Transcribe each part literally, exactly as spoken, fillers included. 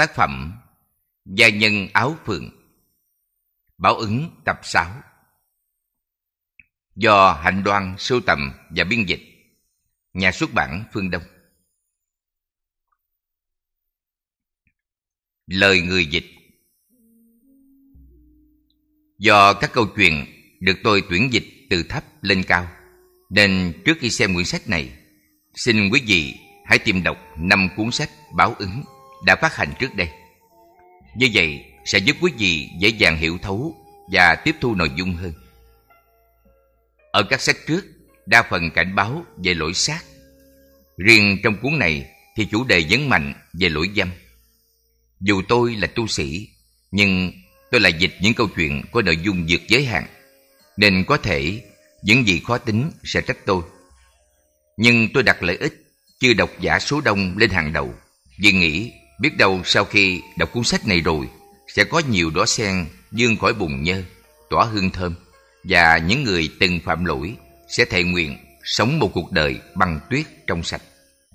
Tác phẩm Gia nhân áo phượng, báo ứng tập sáu, do Hạnh Đoan sưu tầm và biên dịch, nhà xuất bản Phương Đông. Lời người dịch. Do các câu chuyện được tôi tuyển dịch từ thấp lên cao, nên trước khi xem quyển sách này, xin quý vị hãy tìm đọc năm cuốn sách báo ứng đã phát hành trước đây. Như vậy sẽ giúp quý vị dễ dàng hiểu thấu và tiếp thu nội dung hơn. Ở các sách trước, đa phần cảnh báo về lỗi sát. Riêng trong cuốn này thì chủ đề nhấn mạnh về lỗi dâm. Dù tôi là tu sĩ, nhưng tôi lại dịch những câu chuyện có nội dung vượt giới hạn, nên có thể những gì khó tính sẽ trách tôi. Nhưng tôi đặt lợi ích chư độc giả số đông lên hàng đầu, vì nghĩ biết đâu sau khi đọc cuốn sách này rồi sẽ có nhiều đóa sen vươn khỏi bùn nhơ, tỏa hương thơm, và những người từng phạm lỗi sẽ thệ nguyện sống một cuộc đời băng tuyết trong sạch.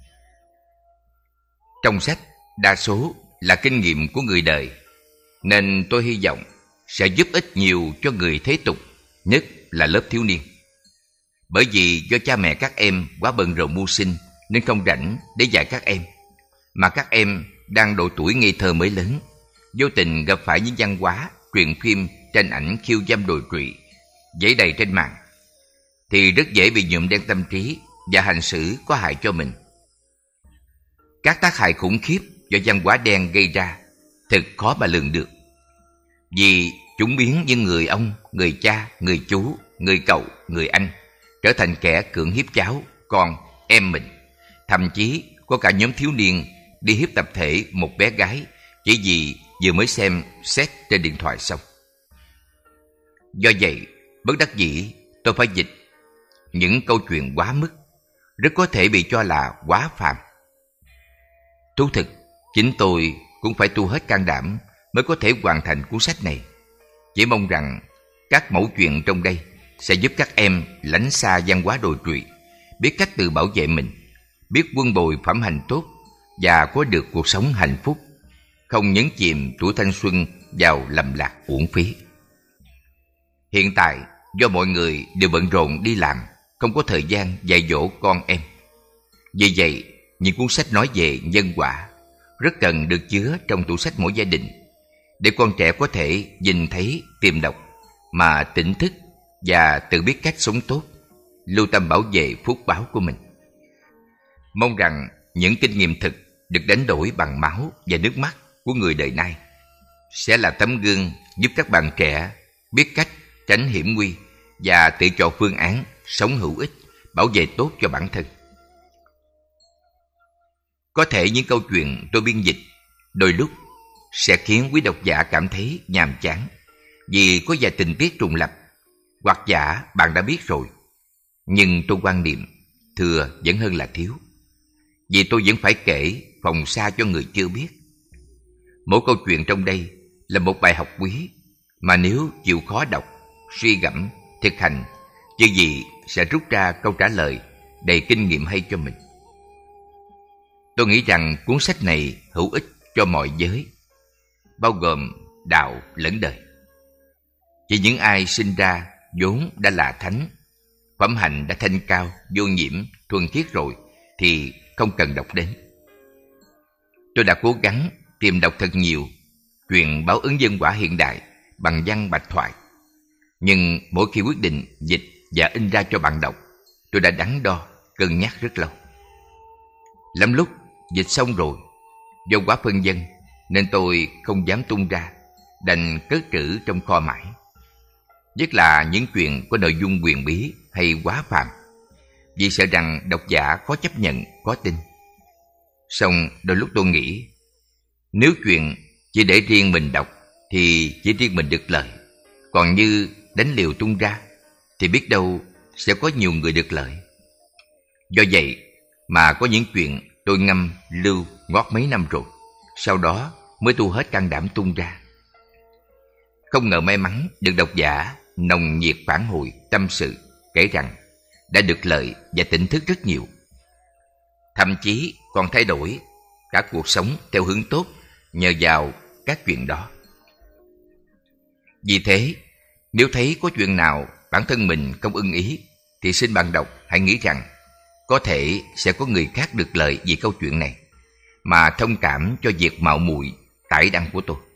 Trong sách đa số là kinh nghiệm của người đời, nên tôi hy vọng sẽ giúp ích nhiều cho người thế tục, nhất là lớp thiếu niên. Bởi vì do cha mẹ các em quá bận rộn mưu sinh nên không rảnh để dạy các em, mà các em đang độ tuổi ngây thơ mới lớn, vô tình gặp phải những văn hóa, truyện phim, tranh ảnh khiêu dâm đồi trụy dấy đầy trên mạng, thì rất dễ bị nhuộm đen tâm trí và hành xử có hại cho mình. Các tác hại khủng khiếp do văn hóa đen gây ra thật khó mà lường được, vì chúng biến những người ông, người cha, người chú, người cậu, người anh trở thành kẻ cưỡng hiếp cháu, con, em mình. Thậm chí có cả nhóm thiếu niên đi hiếp tập thể một bé gái chỉ vì vừa mới xem sex trên điện thoại xong. Do vậy, bất đắc dĩ tôi phải dịch những câu chuyện quá mức, rất có thể bị cho là quá phàm. Thú thực, chính tôi cũng phải tu hết can đảm mới có thể hoàn thành cuốn sách này. Chỉ mong rằng các mẫu chuyện trong đây sẽ giúp các em lánh xa văn hóa đồi trụy, biết cách tự bảo vệ mình, biết vun bồi phẩm hành tốt và có được cuộc sống hạnh phúc, không nhấn chìm tuổi thanh xuân vào lầm lạc uổng phí. Hiện tại, do mọi người đều bận rộn đi làm, không có thời gian dạy dỗ con em. Vì vậy, những cuốn sách nói về nhân quả rất cần được chứa trong tủ sách mỗi gia đình, để con trẻ có thể nhìn thấy, tìm đọc mà tỉnh thức và tự biết cách sống tốt, lưu tâm bảo vệ phúc báo của mình. Mong rằng những kinh nghiệm thực được đánh đổi bằng máu và nước mắt của người đời nay sẽ là tấm gương giúp các bạn trẻ biết cách tránh hiểm nguy và tự chọn phương án sống hữu ích, bảo vệ tốt cho bản thân. Có thể những câu chuyện tôi biên dịch đôi lúc sẽ khiến quý độc giả cảm thấy nhàm chán, vì có vài tình tiết trùng lặp, hoặc giả bạn đã biết rồi. Nhưng tôi quan niệm thừa vẫn hơn là thiếu, vì tôi vẫn phải kể phòng xa cho người chưa biết. Mỗi câu chuyện trong đây là một bài học quý, mà nếu chịu khó đọc, suy gẫm, thực hành, chứ gì sẽ rút ra câu trả lời đầy kinh nghiệm hay cho mình. Tôi nghĩ rằng cuốn sách này hữu ích cho mọi giới, bao gồm đạo lẫn đời. Chỉ những ai sinh ra vốn đã là thánh, phẩm hạnh đã thanh cao, vô nhiễm, thuần khiết rồi thì không cần đọc đến. Tôi đã cố gắng tìm đọc thật nhiều chuyện báo ứng nhân quả hiện đại bằng văn bạch thoại, nhưng mỗi khi quyết định dịch và in ra cho bạn đọc, tôi đã đắn đo, cân nhắc rất lâu. Lắm lúc dịch xong rồi, do quá phân vân nên tôi không dám tung ra, đành cất trữ trong kho mãi. Nhất là những chuyện có nội dung huyền bí hay quá phàm, vì sợ rằng độc giả khó chấp nhận, khó tin. Song đôi lúc tôi nghĩ, nếu chuyện chỉ để riêng mình đọc thì chỉ riêng mình được lợi, còn như đánh liều tung ra thì biết đâu sẽ có nhiều người được lợi. Do vậy mà có những chuyện tôi ngâm lưu ngót mấy năm rồi, sau đó mới tu hết can đảm tung ra. Không ngờ may mắn được độc giả nồng nhiệt phản hồi, tâm sự, kể rằng đã được lợi và tỉnh thức rất nhiều. Thậm chí còn thay đổi cả cuộc sống theo hướng tốt nhờ vào các chuyện đó. Vì thế, nếu thấy có chuyện nào bản thân mình không ưng ý, thì xin bạn đọc hãy nghĩ rằng có thể sẽ có người khác được lợi vì câu chuyện này, mà thông cảm cho việc mạo muội tải đăng của tôi.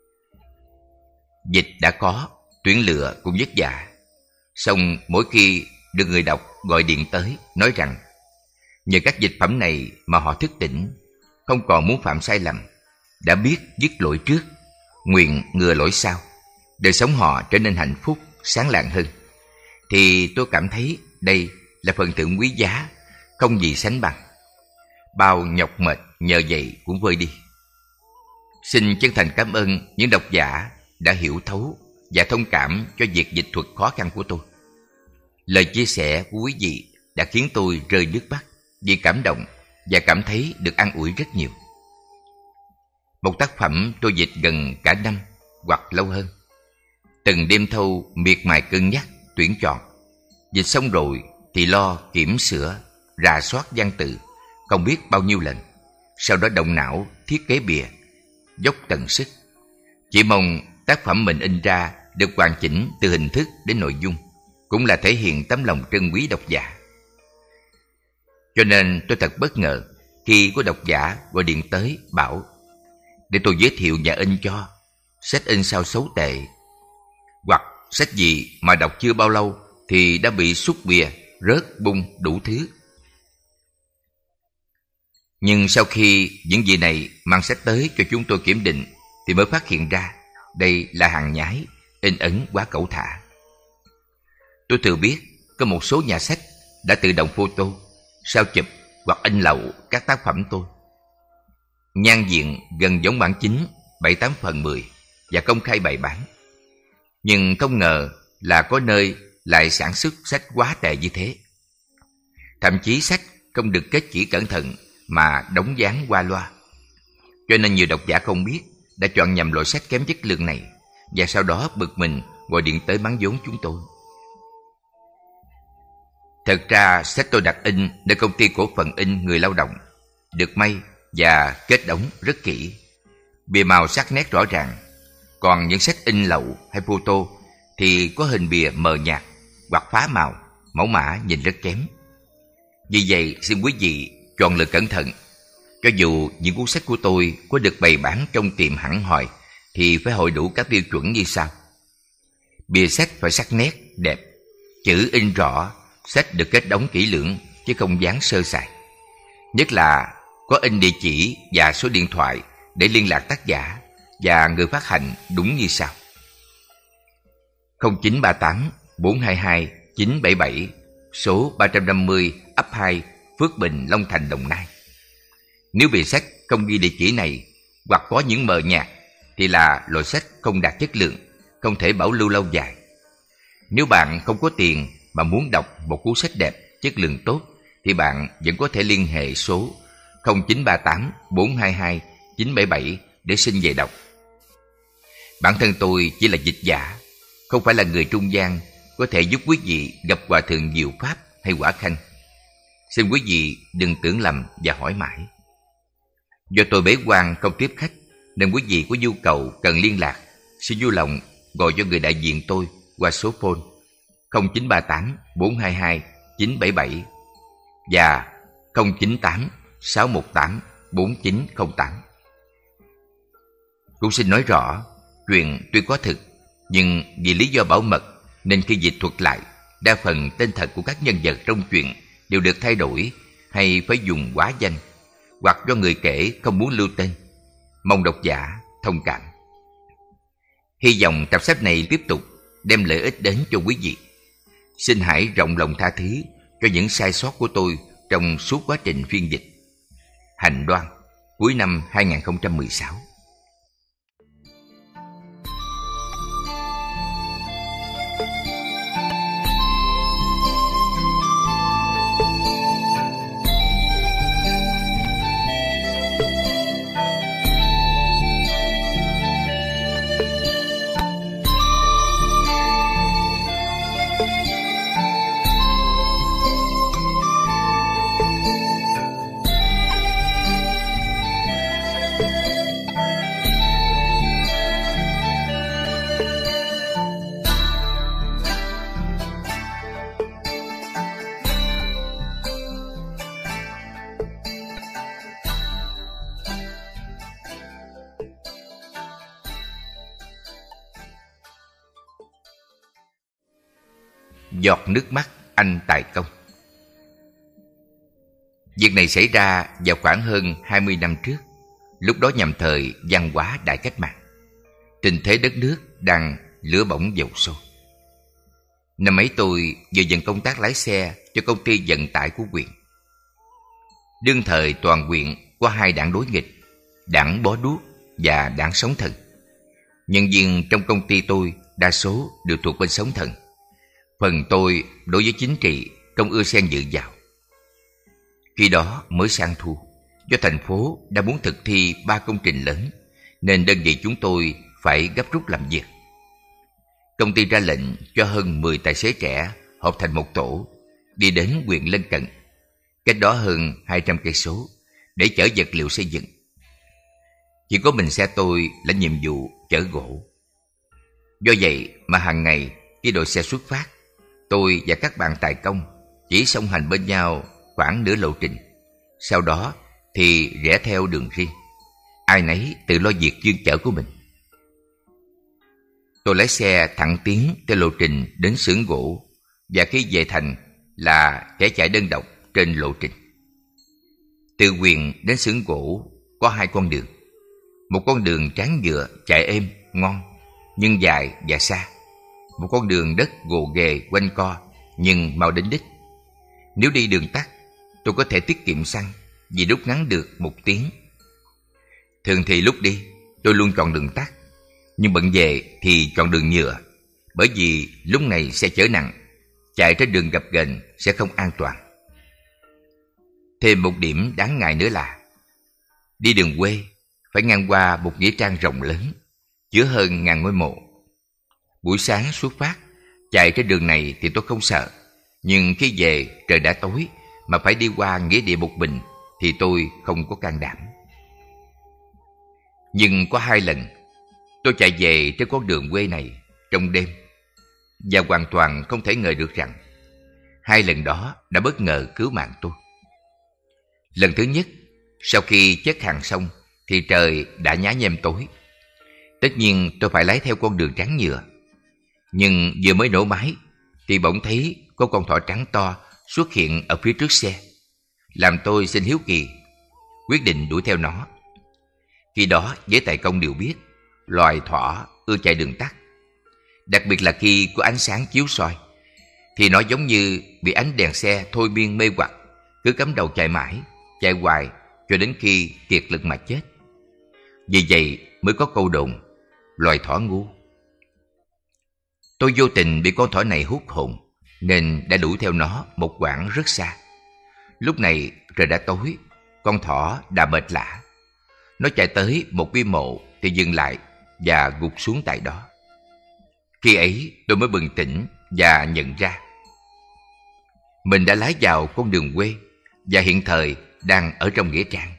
Dịch đã có, tuyển lựa cũng vất vả. Song mỗi khi được người đọc gọi điện tới nói rằng nhờ các dịch phẩm này mà họ thức tỉnh, không còn muốn phạm sai lầm, đã biết dứt lỗi trước, nguyện ngừa lỗi sau, đời sống họ trở nên hạnh phúc, sáng lạng hơn, thì tôi cảm thấy đây là phần thưởng quý giá, không gì sánh bằng. Bao nhọc mệt nhờ vậy cũng vơi đi. Xin chân thành cảm ơn những độc giả đã hiểu thấu và thông cảm cho việc dịch thuật khó khăn của tôi. Lời chia sẻ của quý vị đã khiến tôi rơi nước mắt vì cảm động và cảm thấy được an ủi rất nhiều. Một tác phẩm tôi dịch gần cả năm hoặc lâu hơn. Từng đêm thâu miệt mài cân nhắc, tuyển chọn. Dịch xong rồi thì lo kiểm sửa, rà soát văn tự không biết bao nhiêu lần. Sau đó động não thiết kế bìa, dốc tận sức. Chỉ mong tác phẩm mình in ra được hoàn chỉnh từ hình thức đến nội dung, cũng là thể hiện tấm lòng trân quý độc giả. Cho nên tôi thật bất ngờ khi có độc giả gọi điện tới bảo để tôi giới thiệu nhà in cho, sách in sao xấu tệ, hoặc sách gì mà đọc chưa bao lâu thì đã bị xúc bìa, rớt, bung đủ thứ. Nhưng sau khi những vị này mang sách tới cho chúng tôi kiểm định thì mới phát hiện ra đây là hàng nhái, in ấn quá cẩu thả. Tôi thừa biết có một số nhà sách đã tự động photo, sao chụp hoặc in lậu các tác phẩm tôi. Nhan diện gần giống bản chính bảy tám phần mười và công khai bày bán. Nhưng không ngờ là có nơi lại sản xuất sách quá tệ như thế. Thậm chí sách không được kết chỉ cẩn thận mà đóng dáng qua loa. Cho nên nhiều độc giả không biết đã chọn nhầm loại sách kém chất lượng này, và sau đó bực mình gọi điện tới mắng vốn chúng tôi. Thật ra sách tôi đặt in nơi công ty cổ phần in Người Lao Động, được may và kết đóng rất kỹ, bìa màu sắc nét rõ ràng. Còn những sách in lậu hay photo thì có hình bìa mờ nhạt hoặc phá màu, mẫu mã nhìn rất kém. Vì vậy xin quý vị chọn lựa cẩn thận. Cho dù những cuốn sách của tôi có được bày bán trong tiệm hẳn hoi thì phải hội đủ các tiêu chuẩn như sau. Bìa sách phải sắc nét, đẹp, chữ in rõ, sách được kết đóng kỹ lưỡng chứ không dán sơ sài. Nhất là có in địa chỉ và số điện thoại để liên lạc tác giả và người phát hành đúng như sau: không chín ba tám bốn hai hai chín bảy bảy, số ba trăm năm mươi ấp hai, Phước Bình, Long Thành, Đồng Nai. Nếu bìa sách không ghi địa chỉ này hoặc có những mờ nhạt thì là loại sách không đạt chất lượng, không thể bảo lưu lâu dài. Nếu bạn không có tiền mà muốn đọc một cuốn sách đẹp, chất lượng tốt thì bạn vẫn có thể liên hệ số không chín ba tám bốn hai hai chín bảy bảy để xin về đọc. Bản thân tôi chỉ là dịch giả, không phải là người trung gian có thể giúp quý vị gặp Hòa Thượng Diệu Pháp hay Quả Khanh. Xin quý vị đừng tưởng lầm và hỏi mãi. Do tôi bế quan không tiếp khách nên quý vị có nhu cầu cần liên lạc, xin vui lòng gọi cho người đại diện tôi qua số phone không chín ba tám bốn hai hai chín bảy bảy và không chín tám sáu một tám bốn chín không tám. Cũng xin nói rõ, chuyện tuy có thực, nhưng vì lý do bảo mật nên khi dịch thuật lại, đa phần tên thật của các nhân vật trong chuyện đều được thay đổi hay phải dùng hóa danh, hoặc do người kể không muốn lưu tên. Mong độc giả thông cảm. Hy vọng tập sách này tiếp tục đem lợi ích đến cho quý vị. Xin hãy rộng lòng tha thứ cho những sai sót của tôi trong suốt quá trình phiên dịch. Hành Đoan, cuối năm hai nghìn không trăm mười sáu. giọt nước mắt anh tài công. Việc này xảy ra vào khoảng hơn hai mươi năm trước. Lúc đó nhằm thời văn hóa đại cách mạng, tình thế đất nước đang lửa bỏng dầu sôi. Năm ấy tôi vừa nhận công tác lái xe cho công ty vận tải của huyện. Đương thời toàn huyện có hai đảng đối nghịch, đảng Bó Đuốc và đảng Sống Thần. Nhân viên trong công ty tôi đa số đều thuộc bên Sống Thần. Phần tôi đối với chính trị không ưa xen dự vào. Khi đó mới sang thu, do thành phố đã muốn thực thi ba công trình lớn, nên đơn vị chúng tôi phải gấp rút làm việc. Công ty ra lệnh cho hơn mười tài xế trẻ họp thành một tổ, đi đến huyện lân cận, cách đó hơn hai trăm cây số, để chở vật liệu xây dựng. Chỉ có mình xe tôi là nhiệm vụ chở gỗ. Do vậy mà hàng ngày khi đội xe xuất phát, tôi và các bạn tài công chỉ song hành bên nhau khoảng nửa lộ trình. Sau đó thì rẽ theo đường riêng, ai nấy tự lo việc chuyên chở của mình. Tôi lái xe thẳng tiến theo lộ trình đến xưởng gỗ, và khi về thành là kẻ chạy đơn độc trên lộ trình. Từ huyện đến xưởng gỗ có hai con đường. Một con đường tráng nhựa chạy êm, ngon, nhưng dài và xa. Một con đường đất gồ ghề quanh co, nhưng mau đến đích. Nếu đi đường tắt, tôi có thể tiết kiệm xăng vì rút ngắn được một tiếng. Thường thì lúc đi, tôi luôn chọn đường tắt, nhưng bận về thì chọn đường nhựa, bởi vì lúc này xe chở nặng, chạy trên đường gập ghềnh sẽ không an toàn. Thêm một điểm đáng ngại nữa là đi đường quê phải ngang qua một nghĩa trang rộng lớn, chứa hơn ngàn ngôi mộ. Buổi sáng xuất phát, chạy trên đường này thì tôi không sợ, nhưng khi về trời đã tối mà phải đi qua nghĩa địa một mình thì tôi không có can đảm. Nhưng có hai lần tôi chạy về trên con đường quê này trong đêm, và hoàn toàn không thể ngờ được rằng hai lần đó đã bất ngờ cứu mạng tôi. Lần thứ nhất, sau khi chất hàng xong thì trời đã nhá nhem tối. Tất nhiên tôi phải lái theo con đường trắng nhựa. Nhưng vừa mới nổ máy thì bỗng thấy có con thỏ trắng to xuất hiện ở phía trước xe, làm tôi sinh hiếu kỳ, quyết định đuổi theo nó. Khi đó giới tài công đều biết loài thỏ ưa chạy đường tắt, đặc biệt là khi có ánh sáng chiếu soi, thì nó giống như bị ánh đèn xe thôi miên mê hoặc, cứ cắm đầu chạy mãi, chạy hoài cho đến khi kiệt lực mà chết. Vì vậy mới có câu đồn loài thỏ ngu. Tôi vô tình bị con thỏ này hút hồn, nên đã đuổi theo nó một quãng rất xa. Lúc này trời đã tối, con thỏ đã mệt lả. Nó chạy tới một bia mộ thì dừng lại và gục xuống tại đó. Khi ấy tôi mới bừng tỉnh và nhận ra mình đã lái vào con đường quê và hiện thời đang ở trong nghĩa trang.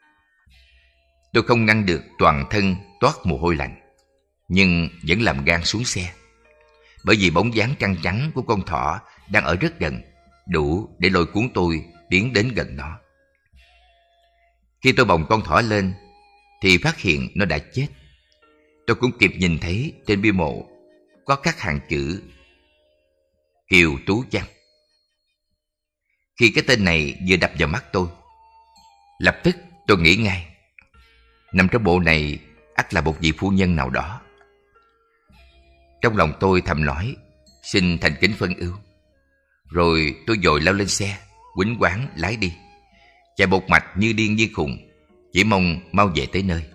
Tôi không ngăn được toàn thân toát mồ hôi lạnh, nhưng vẫn làm gan xuống xe, bởi vì bóng dáng trăng trắng của con thỏ đang ở rất gần, đủ để lôi cuốn tôi tiến đến gần nó. Khi tôi bồng con thỏ lên thì phát hiện nó đã chết. Tôi cũng kịp nhìn thấy trên bia mộ có các hàng chữ Kiều Tú Văn. Khi cái tên này vừa đập vào mắt tôi, lập tức tôi nghĩ ngay, nằm trong bộ này ắt là một vị phu nhân nào đó. Trong lòng tôi thầm nói xin thành kính phân ưu. Rồi tôi vội lao lên xe, quýnh quáng lái đi, chạy một mạch như điên như khùng, chỉ mong mau về tới nơi.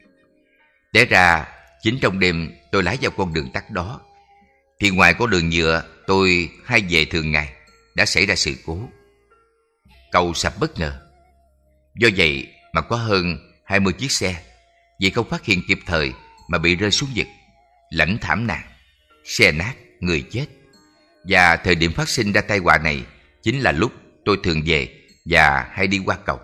Té ra chính trong đêm tôi lái vào con đường tắt đó, thì ngoài con đường nhựa tôi hay về thường ngày đã xảy ra sự cố. Cầu sập bất ngờ. Do vậy mà có hơn hai mươi chiếc xe vì không phát hiện kịp thời mà bị rơi xuống vực, lãnh thảm nạn, xe nát, người chết. Và thời điểm phát sinh ra tai họa này chính là lúc tôi thường về và hay đi qua cầu.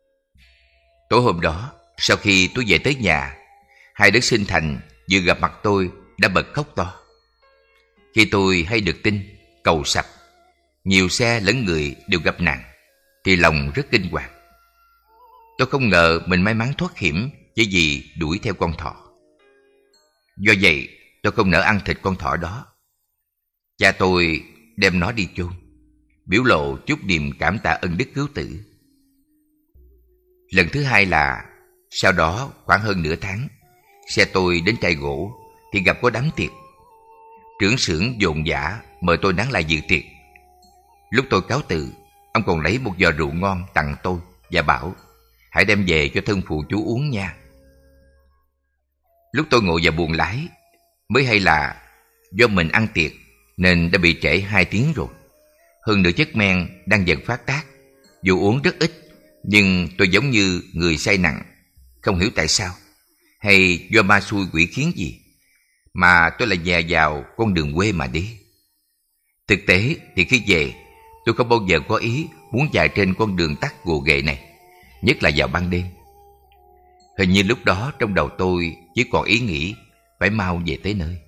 Tối hôm đó, sau khi tôi về tới nhà, hai đứa sinh thành vừa gặp mặt tôi đã bật khóc to. Khi tôi hay được tin cầu sập, nhiều xe lẫn người đều gặp nạn, thì lòng rất kinh hoàng. Tôi không ngờ mình may mắn thoát hiểm chỉ vì đuổi theo con thỏ. Do vậy tôi không nỡ ăn thịt con thỏ đó. Cha tôi đem nó đi chôn, biểu lộ chút niềm cảm tạ ân đức cứu tử. Lần thứ hai là sau đó khoảng hơn nửa tháng, xe tôi đến trại gỗ thì gặp có đám tiệc. Trưởng xưởng dồn dã mời tôi nán lại dự tiệc. Lúc tôi cáo từ, ông còn lấy một giò rượu ngon tặng tôi và bảo hãy đem về cho thân phụ chú uống nha. Lúc tôi ngồi vào buồng lái mới hay là do mình ăn tiệc nên đã bị trễ hai tiếng rồi. Hơn nữa chất men đang dần phát tác. Dù uống rất ít nhưng tôi giống như người say nặng, không hiểu tại sao, hay do ma xui quỷ khiến gì mà tôi lại dè vào con đường quê mà đi. Thực tế thì khi về, tôi không bao giờ có ý muốn chạy trên con đường tắt gồ ghề này, nhất là vào ban đêm. Hình như lúc đó trong đầu tôi chỉ còn ý nghĩ phải mau về tới nơi.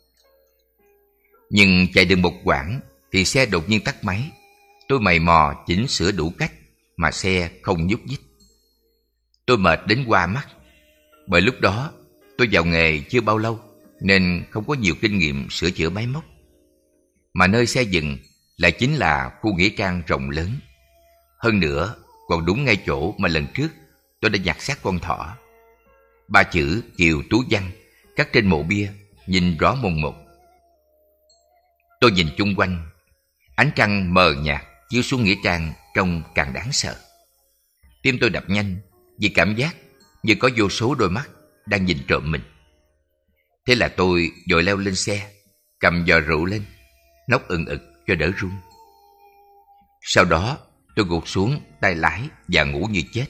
Nhưng chạy được một quãng thì xe đột nhiên tắt máy. Tôi mày mò chỉnh sửa đủ cách mà xe không nhúc nhích. Tôi mệt đến hoa mắt. Bởi lúc đó tôi vào nghề chưa bao lâu nên không có nhiều kinh nghiệm sửa chữa máy móc. Mà nơi xe dừng lại chính là khu nghĩa trang rộng lớn. Hơn nữa còn đúng ngay chỗ mà lần trước tôi đã nhặt xác con thỏ. Ba chữ Kiều Tú Văn khắc trên mộ bia nhìn rõ mồn một. Tôi nhìn chung quanh, ánh trăng mờ nhạt chiếu xuống nghĩa trang trông càng đáng sợ. Tim tôi đập nhanh vì cảm giác như có vô số đôi mắt đang nhìn trộm mình. Thế là tôi vội leo lên xe, cầm giò rượu lên, nốc ừng ực cho đỡ run. Sau đó tôi gục xuống tay lái và ngủ như chết.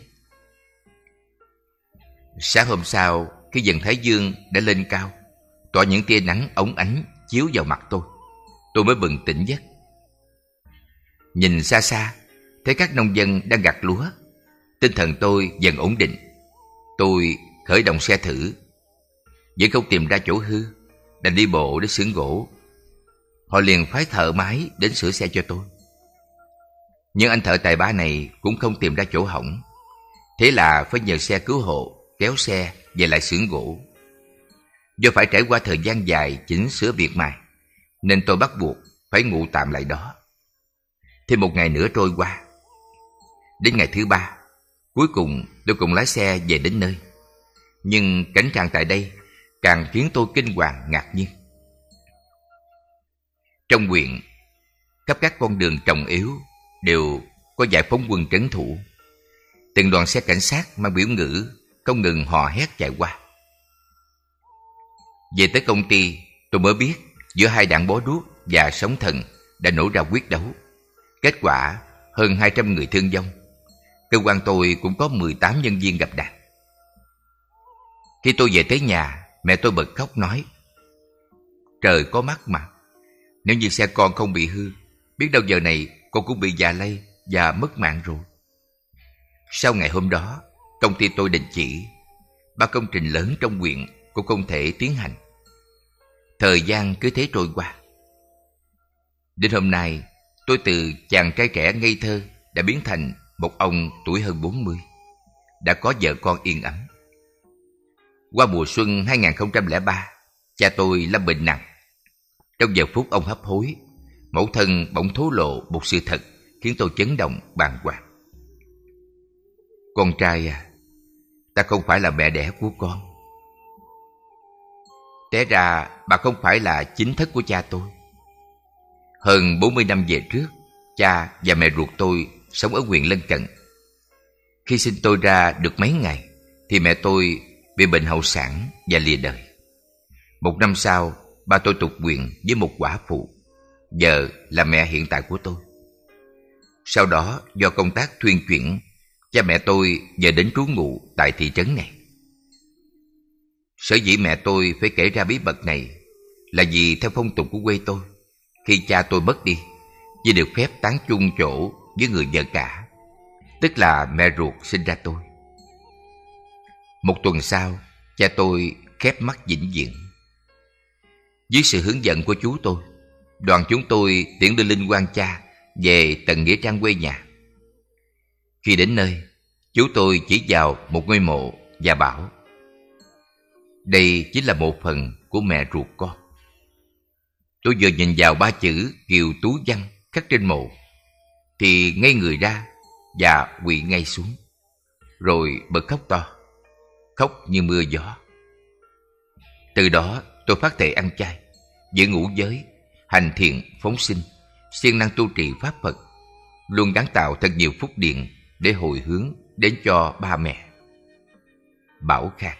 Sáng hôm sau, khi dần thái dương đã lên cao, tỏa những tia nắng óng ánh chiếu vào mặt tôi, tôi mới bừng tỉnh giấc. Nhìn xa xa, thấy các nông dân đang gặt lúa. Tinh thần tôi dần ổn định. Tôi khởi động xe thử, vẫn không tìm ra chỗ hư, đành đi bộ đến xưởng gỗ. Họ liền phái thợ máy đến sửa xe cho tôi. Nhưng anh thợ tài ba này cũng không tìm ra chỗ hỏng. Thế là phải nhờ xe cứu hộ kéo xe về lại xưởng gỗ. Do phải trải qua thời gian dài chỉnh sửa việc mài, nên tôi bắt buộc phải ngủ tạm lại đó. Thêm một ngày nữa trôi qua. Đến ngày thứ ba, cuối cùng tôi cũng lái xe về đến nơi. Nhưng cảnh trạng tại đây càng khiến tôi kinh hoàng ngạc nhiên. Trong huyện, khắp các con đường trọng yếu đều có giải phóng quân trấn thủ. Từng đoàn xe cảnh sát mang biểu ngữ không ngừng hò hét chạy qua. Về tới công ty, tôi mới biết giữa hai đạn bó đuốc và sóng thần đã nổ ra quyết đấu. Kết quả hơn hai trăm người thương vong. Cơ quan tôi cũng có mười tám nhân viên gặp nạn. Khi tôi về tới nhà, mẹ tôi bật khóc nói: trời có mắt mà, nếu như xe con không bị hư, biết đâu giờ này con cũng bị già lây và mất mạng rồi. Sau ngày hôm đó, công ty tôi đình chỉ. Ba công trình lớn trong huyện cũng không thể tiến hành. Thời gian cứ thế trôi qua. Đến hôm nay, tôi từ chàng trai trẻ ngây thơ đã biến thành một ông tuổi hơn bốn mươi, đã có vợ con yên ấm. Qua mùa xuân hai không không ba, cha tôi lâm bệnh nặng. Trong giờ phút ông hấp hối, mẫu thân bỗng thổ lộ một sự thật khiến tôi chấn động bàng hoàng. Con trai à, ta không phải là mẹ đẻ của con. Té ra bà không phải là chính thất của cha tôi. Hơn bốn mươi năm về trước, cha và mẹ ruột tôi sống ở huyện lân cận. Khi sinh tôi ra được mấy ngày thì mẹ tôi bị bệnh hậu sản và lìa đời. Một năm sau, ba tôi tục nguyện với một quả phụ, vợ là mẹ hiện tại của tôi. Sau đó do công tác thuyên chuyển, cha mẹ tôi về đến trú ngụ tại thị trấn này. Sở dĩ mẹ tôi phải kể ra bí mật này là vì theo phong tục của quê tôi, khi cha tôi mất đi, chỉ được phép táng chung chỗ với người vợ cả, tức là mẹ ruột sinh ra tôi. Một tuần sau, cha tôi khép mắt vĩnh viễn. Dưới sự hướng dẫn của chú tôi, đoàn chúng tôi tiễn đưa linh quan cha về tận nghĩa trang quê nhà. Khi đến nơi, chú tôi chỉ vào một ngôi mộ và bảo: đây chính là một phần của mẹ ruột con. Tôi vừa nhìn vào ba chữ Kiều Tú Văn khắc trên mộ thì ngây người ra và quỵ ngay xuống, rồi bật khóc to, khóc như mưa gió. Từ đó tôi phát thệ ăn chay, giữ ngũ giới, hành thiện phóng sinh, siêng năng tu trì pháp Phật, luôn gắng tạo thật nhiều phúc điện để hồi hướng đến cho ba mẹ. Bảo Khang.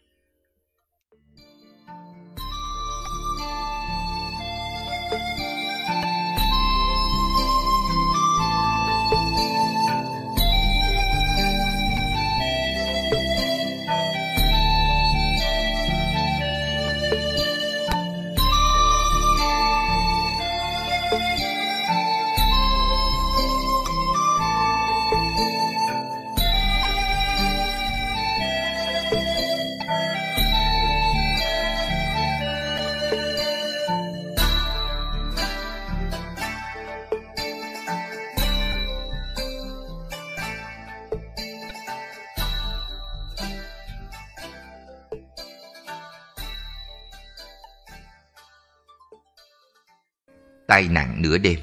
Tai nạn nửa đêm.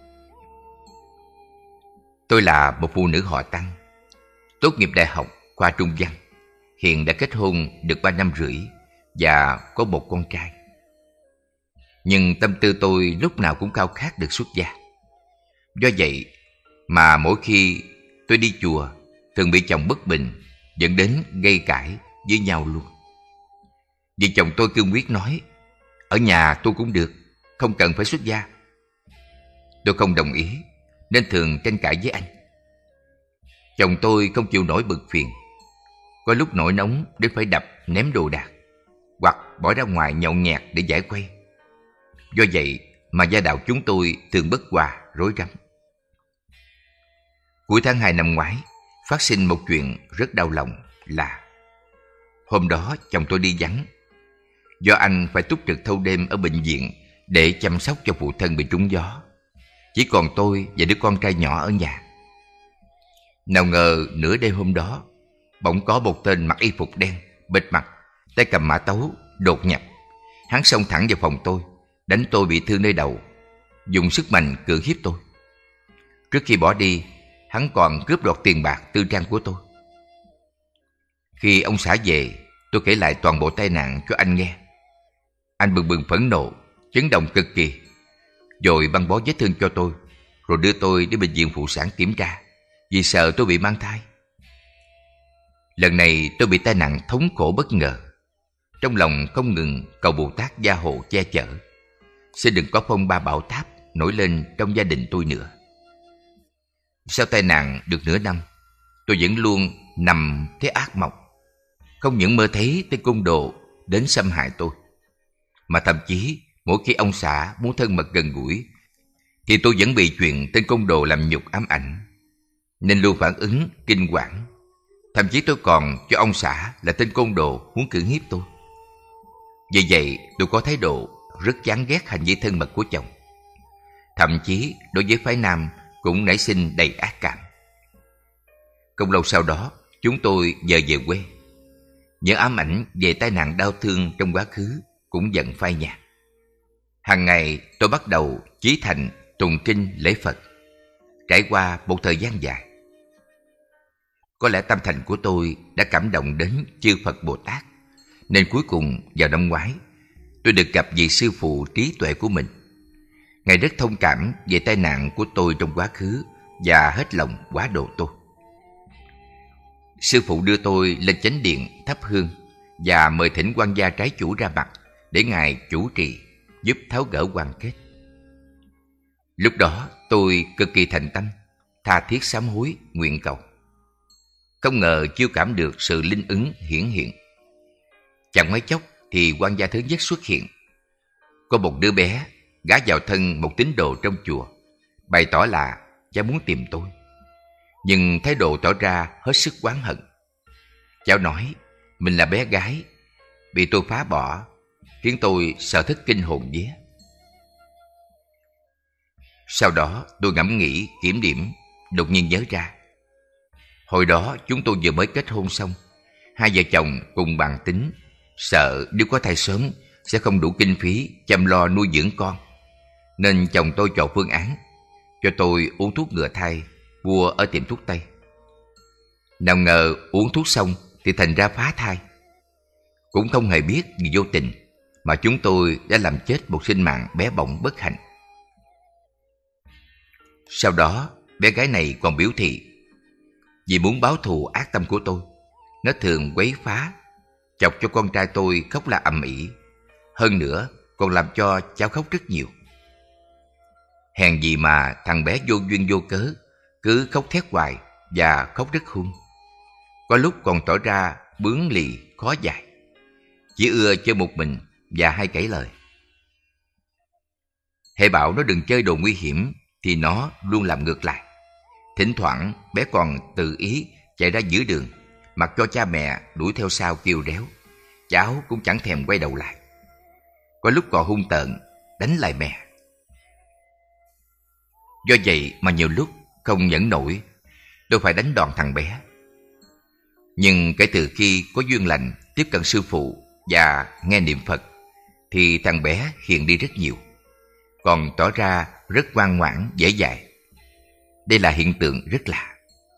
Tôi là một phụ nữ họ Tăng, tốt nghiệp đại học khoa Trung văn, hiện đã kết hôn được ba năm rưỡi và có một con trai. Nhưng tâm tư tôi lúc nào cũng khao khát được xuất gia. Do vậy mà mỗi khi tôi đi chùa thường bị chồng bất bình, dẫn đến gây cãi với nhau luôn. Vì chồng tôi cương quyết nói, ở nhà tôi cũng được, không cần phải xuất gia. Tôi không đồng ý, nên thường tranh cãi với anh. Chồng tôi không chịu nổi bực phiền, có lúc nổi nóng đến phải đập, ném đồ đạc, hoặc bỏ ra ngoài nhậu nhẹt để giải khuây. Do vậy mà gia đạo chúng tôi thường bất hòa, rối rắm. Cuối tháng hai năm ngoái, phát sinh một chuyện rất đau lòng là hôm đó chồng tôi đi vắng. Do anh phải túc trực thâu đêm ở bệnh viện để chăm sóc cho phụ thân bị trúng gió, chỉ còn tôi và đứa con trai nhỏ ở nhà. Nào ngờ nửa đêm hôm đó, bỗng có một tên mặc y phục đen, bịt mặt, tay cầm mã tấu, đột nhập. Hắn xông thẳng vào phòng tôi, đánh tôi bị thương nơi đầu, dùng sức mạnh cưỡng hiếp tôi. Trước khi bỏ đi, hắn còn cướp đoạt tiền bạc tư trang của tôi. Khi ông xã về, tôi kể lại toàn bộ tai nạn cho anh nghe. Anh bừng bừng phẫn nộ, chấn động cực kỳ, rồi băng bó vết thương cho tôi, rồi đưa tôi đến bệnh viện phụ sản kiểm tra, vì sợ tôi bị mang thai. Lần này tôi bị tai nạn thống khổ bất ngờ. Trong lòng không ngừng cầu Bồ Tát gia hộ che chở, xin đừng có phong ba bão táp nổi lên trong gia đình tôi nữa. Sau tai nạn được nửa năm, tôi vẫn luôn nằm thấy ác mộng. Không những mơ thấy tên côn đồ đến xâm hại tôi, mà thậm chí mỗi khi ông xã muốn thân mật gần gũi thì tôi vẫn bị chuyện tên côn đồ làm nhục ám ảnh, nên luôn phản ứng kinh hoàng. Thậm chí tôi còn cho ông xã là tên côn đồ muốn cưỡng hiếp tôi. Vì vậy tôi có thái độ rất chán ghét hành vi thân mật của chồng. Thậm chí đối với phái nam cũng nảy sinh đầy ác cảm. Không lâu sau đó, chúng tôi dời về quê. Những ám ảnh về tai nạn đau thương trong quá khứ cũng dần phai nhạt. Hàng ngày tôi bắt đầu chí thành tụng kinh lễ Phật. Trải qua một thời gian dài, có lẽ tâm thành của tôi đã cảm động đến chư Phật Bồ Tát, nên cuối cùng vào năm ngoái, tôi được gặp vị sư phụ trí tuệ của mình. Ngài rất thông cảm về tai nạn của tôi trong quá khứ và hết lòng hóa độ tôi. Sư phụ đưa tôi lên chánh điện thắp hương và mời thỉnh quan gia trái chủ ra mặt để Ngài chủ trì, giúp tháo gỡ oan kết. Lúc đó tôi cực kỳ thành tâm, tha thiết sám hối, nguyện cầu. Không ngờ chiêu cảm được sự linh ứng hiển hiện. Chẳng mấy chốc thì quan gia thứ nhất xuất hiện. Có một đứa bé gả vào thân một tín đồ trong chùa, bày tỏ là cháu muốn tìm tôi, nhưng thái độ tỏ ra hết sức oán hận. Cháu nói mình là bé gái, bị tôi phá bỏ, khiến tôi sợ thất kinh hồn vía. Sau đó tôi ngẫm nghĩ kiểm điểm, đột nhiên nhớ ra. Hồi đó chúng tôi vừa mới kết hôn xong, hai vợ chồng cùng bàn tính, sợ nếu có thai sớm sẽ không đủ kinh phí chăm lo nuôi dưỡng con, nên chồng tôi chọn phương án cho tôi uống thuốc ngừa thai mua ở tiệm thuốc Tây. Nào ngờ uống thuốc xong thì thành ra phá thai. Cũng không hề biết vì vô tình mà chúng tôi đã làm chết một sinh mạng bé bỏng bất hạnh. Sau đó, bé gái này còn biểu thị vì muốn báo thù ác tâm của tôi, nó thường quấy phá, chọc cho con trai tôi khóc la ầm ĩ. Hơn nữa, còn làm cho cháu khóc rất nhiều. Hèn gì mà thằng bé vô duyên vô cớ, cứ khóc thét hoài và khóc rất hung. Có lúc còn tỏ ra bướng lì, khó dạy. Chỉ ưa chơi một mình và hay cãi lời. Hễ bảo nó đừng chơi đồ nguy hiểm thì nó luôn làm ngược lại. Thỉnh thoảng bé còn tự ý chạy ra giữa đường, mặc cho cha mẹ đuổi theo sau kêu réo. Cháu cũng chẳng thèm quay đầu lại. Có lúc còn hung tợn đánh lại mẹ. Do vậy mà nhiều lúc không nhẫn nổi, tôi phải đánh đòn thằng bé. Nhưng kể từ khi có duyên lành tiếp cận sư phụ và nghe niệm Phật, thì thằng bé hiền đi rất nhiều, còn tỏ ra rất ngoan ngoãn, dễ dãi. Đây là hiện tượng rất lạ.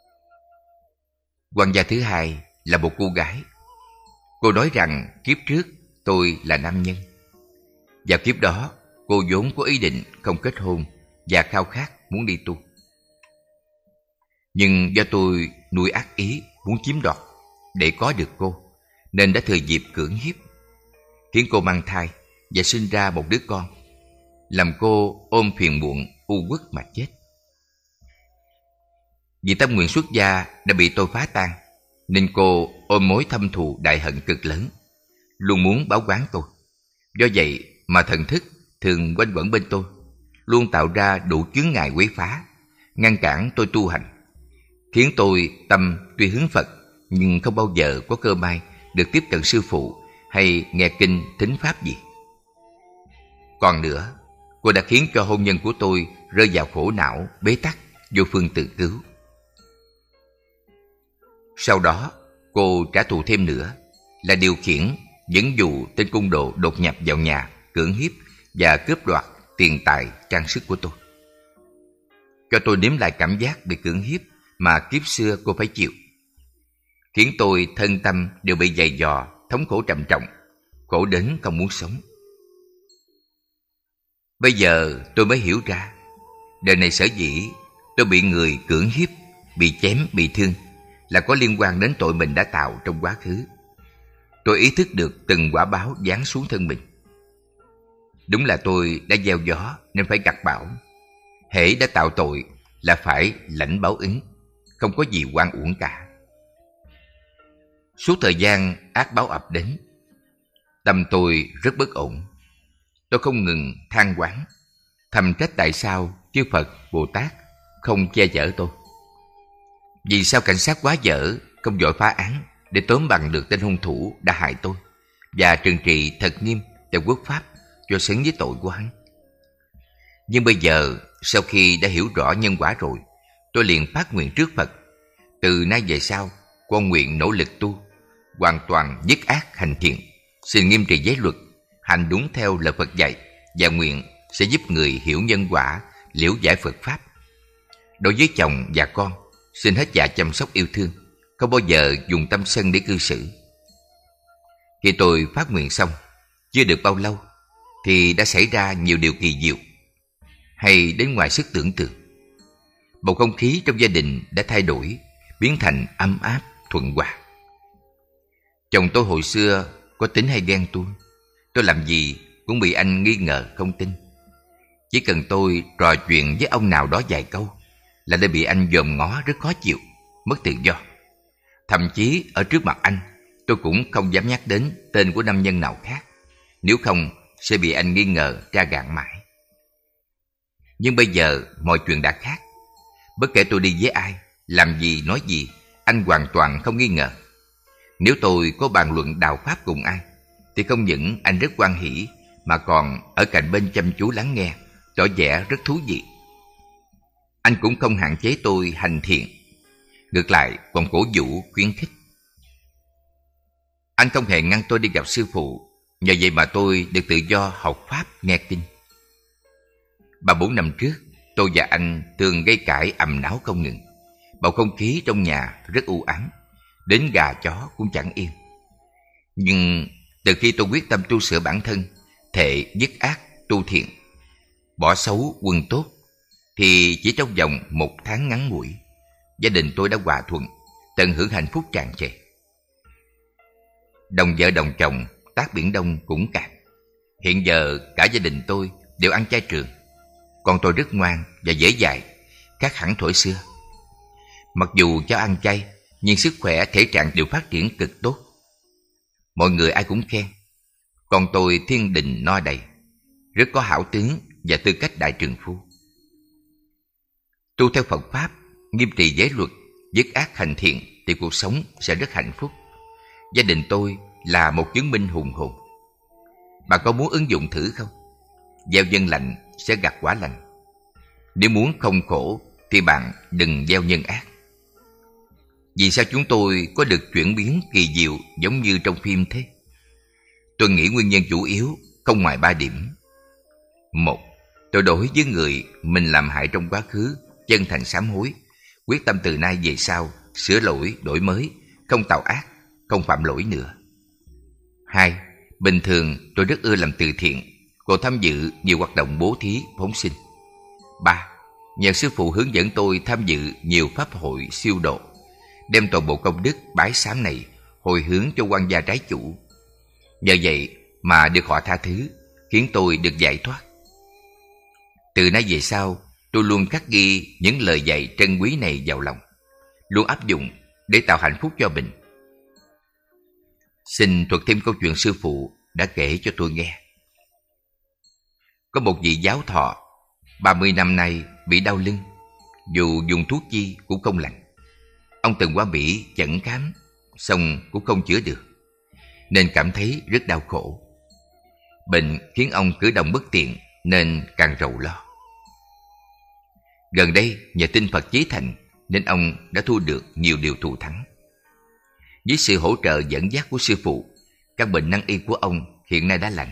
Quan gia thứ hai là một cô gái. Cô nói rằng kiếp trước tôi là nam nhân. Vào kiếp đó, cô vốn có ý định không kết hôn và khao khát muốn đi tu. Nhưng do tôi nuôi ác ý muốn chiếm đoạt để có được cô, nên đã thừa dịp cưỡng hiếp, khiến cô mang thai và sinh ra một đứa con, làm cô ôm phiền muộn u uất mà chết. Vì tâm nguyện xuất gia đã bị tôi phá tan, nên cô ôm mối thâm thù đại hận cực lớn, luôn muốn báo oán tôi. Do vậy mà thần thức thường quanh quẩn bên tôi, luôn tạo ra đủ chướng ngại quấy phá, ngăn cản tôi tu hành, khiến tôi tâm tuy hướng Phật nhưng không bao giờ có cơ may được tiếp cận sư phụ hay nghe kinh thính pháp gì. Còn nữa, cô đã khiến cho hôn nhân của tôi rơi vào khổ não, bế tắc, vô phương tự cứu. Sau đó, cô trả thù thêm nữa là điều khiển dẫn dụ tên côn đồ đột nhập vào nhà, cưỡng hiếp và cướp đoạt tiền tài trang sức của tôi, cho tôi nếm lại cảm giác bị cưỡng hiếp mà kiếp xưa cô phải chịu, khiến tôi thân tâm đều bị dày dò, thống khổ trầm trọng, khổ đến không muốn sống. Bây giờ tôi mới hiểu ra, đời này sở dĩ tôi bị người cưỡng hiếp, bị chém, bị thương là có liên quan đến tội mình đã tạo trong quá khứ. Tôi ý thức được từng quả báo giáng xuống thân mình. Đúng là tôi đã gieo gió nên phải gặt bão. Hễ đã tạo tội là phải lãnh báo ứng, không có gì oan uổng cả. Suốt thời gian ác báo ập đến, tâm tôi rất bất ổn. Tôi không ngừng than oán, thầm trách tại sao chư Phật, Bồ Tát không che chở tôi. Vì sao cảnh sát quá dở không vội phá án để tóm bằng được tên hung thủ đã hại tôi và trừng trị thật nghiêm theo quốc pháp cho xứng với tội của hắn. Nhưng bây giờ, sau khi đã hiểu rõ nhân quả rồi, tôi liền phát nguyện trước Phật: từ nay về sau, con nguyện nỗ lực tu, hoàn toàn dứt ác hành thiện, xin nghiêm trì giới luật, hành đúng theo lời Phật dạy, và nguyện sẽ giúp người hiểu nhân quả, liễu giải Phật pháp. Đối với chồng và con, xin hết dạ chăm sóc yêu thương, không bao giờ dùng tâm sân để cư xử. Khi tôi phát nguyện xong, chưa được bao lâu thì đã xảy ra nhiều điều kỳ diệu, hay đến ngoài sức tưởng tượng. Bầu không khí trong gia đình đã thay đổi, biến thành ấm áp, thuận hòa. Chồng tôi hồi xưa có tính hay ghen tuông, tôi làm gì cũng bị anh nghi ngờ không tin. Chỉ cần tôi trò chuyện với ông nào đó vài câu là đã bị anh dòm ngó rất khó chịu, mất tự do. Thậm chí ở trước mặt anh, tôi cũng không dám nhắc đến tên của nam nhân nào khác, nếu không sẽ bị anh nghi ngờ tra gạn mãi. Nhưng bây giờ mọi chuyện đã khác. Bất kể tôi đi với ai, làm gì, nói gì, anh hoàn toàn không nghi ngờ. Nếu tôi có bàn luận đạo pháp cùng ai, thì không những anh rất hoan hỉ, mà còn ở cạnh bên chăm chú lắng nghe, tỏ vẻ rất thú vị. Anh cũng không hạn chế tôi hành thiện, ngược lại còn cổ vũ, khuyến khích. Anh không hề ngăn tôi đi gặp sư phụ, nhờ vậy mà tôi được tự do học pháp, nghe kinh. Ba bốn năm trước, tôi và anh thường gây cãi ầm náo không ngừng. Bầu không khí trong nhà rất u ám, đến gà chó cũng chẳng yên. Nhưng từ khi tôi quyết tâm tu sửa bản thân, thệ dứt ác tu thiện, bỏ xấu quân tốt, thì chỉ trong vòng một tháng ngắn ngủi, gia đình tôi đã hòa thuận, tận hưởng hạnh phúc tràn trề. Đồng vợ đồng chồng, tác biển đông cũng cạn. Hiện giờ cả gia đình tôi đều ăn chay trường. Con tôi rất ngoan và dễ dạy, khác hẳn thuở xưa. Mặc dù cho ăn chay, nhưng sức khỏe thể trạng đều phát triển cực tốt. Mọi người ai cũng khen. Con tôi thiên đình no đầy, rất có hảo tướng và tư cách đại trượng phu. Tu theo Phật Pháp, nghiêm trì giới luật, dứt ác hành thiện thì cuộc sống sẽ rất hạnh phúc. Gia đình tôi là một chứng minh hùng hồn. Bạn có muốn ứng dụng thử không? Gieo nhân lành sẽ gặt quả lành. Nếu muốn không khổ thì bạn đừng gieo nhân ác. Vì sao chúng tôi có được chuyển biến kỳ diệu giống như trong phim thế? Tôi nghĩ nguyên nhân chủ yếu không ngoài ba điểm. Một, tôi đối với người mình làm hại trong quá khứ chân thành sám hối, quyết tâm từ nay về sau sửa lỗi, đổi mới, không tạo ác, không phạm lỗi nữa. Hai, bình thường tôi rất ưa làm từ thiện, còn tham dự nhiều hoạt động bố thí, phóng sinh. Ba, nhờ sư phụ hướng dẫn tôi tham dự nhiều pháp hội siêu độ, đem toàn bộ công đức bái sám này hồi hướng cho quan gia trái chủ. Nhờ vậy mà được họ tha thứ, khiến tôi được giải thoát. Từ nay về sau, tôi luôn khắc ghi những lời dạy trân quý này vào lòng, luôn áp dụng để tạo hạnh phúc cho mình. Xin thuật thêm câu chuyện sư phụ đã kể cho tôi nghe. Có một vị giáo thọ, ba mươi năm nay bị đau lưng, dù dùng thuốc chi cũng không lành. Ông từng qua Mỹ chẩn khám, xong cũng không chữa được, nên cảm thấy rất đau khổ. Bệnh khiến ông cử động bất tiện, nên càng rầu lo. Gần đây nhờ tin Phật chế thành, nên ông đã thu được nhiều điều thù thắng. Với sự hỗ trợ dẫn dắt của sư phụ, căn bệnh nan y của ông hiện nay đã lành.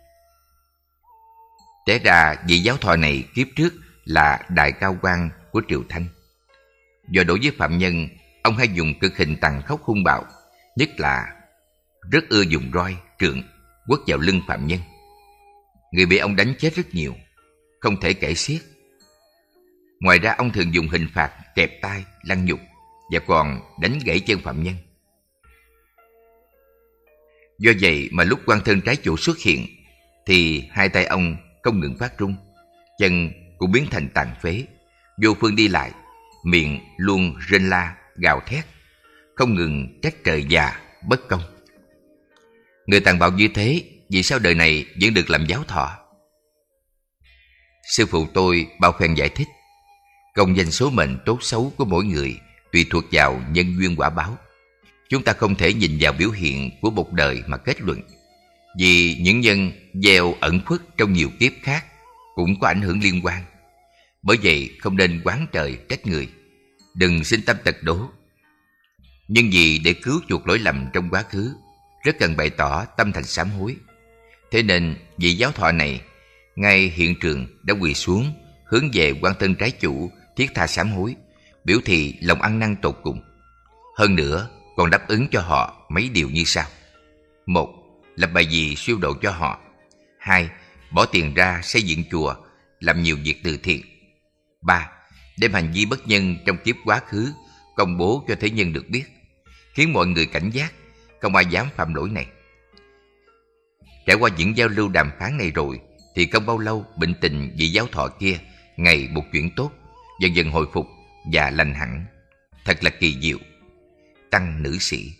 Té ra vị giáo thọ này kiếp trước là đại cao quan của triều Thanh. Do đối với phạm nhân, ông hay dùng cực hình tàn khốc hung bạo, nhất là rất ưa dùng roi, trượng quất vào lưng phạm nhân. Người bị ông đánh chết rất nhiều, không thể kể xiết. Ngoài ra ông thường dùng hình phạt kẹp tay, lăng nhục và còn đánh gãy chân phạm nhân. Do vậy mà lúc quan thân trái chủ xuất hiện thì hai tay ông không ngừng phát run, chân cũng biến thành tàn phế, vô phương đi lại, miệng luôn rên la, gào thét, không ngừng trách trời già, bất công. Người tàn bạo như thế, vì sao đời này vẫn được làm giáo thọ? Sư phụ tôi bao phen giải thích, công danh số mệnh tốt xấu của mỗi người tùy thuộc vào nhân duyên quả báo. Chúng ta không thể nhìn vào biểu hiện của một đời mà kết luận, vì những nhân gieo ẩn khuất trong nhiều kiếp khác cũng có ảnh hưởng liên quan. Bởi vậy không nên oán trời trách người, đừng sinh tâm tật đố. Nhưng vì để cứu chuộc lỗi lầm trong quá khứ, rất cần bày tỏ tâm thành sám hối. Thế nên vị giáo thọ này ngay hiện trường đã quỳ xuống, hướng về quan thân trái chủ thiết tha sám hối, biểu thị lòng ăn năn tột cùng. Hơn nữa còn đáp ứng cho họ mấy điều như sau: một, lập bài vị siêu độ cho họ. Hai, bỏ tiền ra xây dựng chùa, làm nhiều việc từ thiện. Ba, đem hành vi bất nhân trong kiếp quá khứ công bố cho thế nhân được biết, khiến mọi người cảnh giác, không ai dám phạm lỗi này. Trải qua những giao lưu đàm phán này rồi thì không bao lâu bệnh tình vị giáo thọ kia ngày một chuyển tốt, dần dần hồi phục và lành hẳn. Thật là kỳ diệu. Tăng nữ sĩ.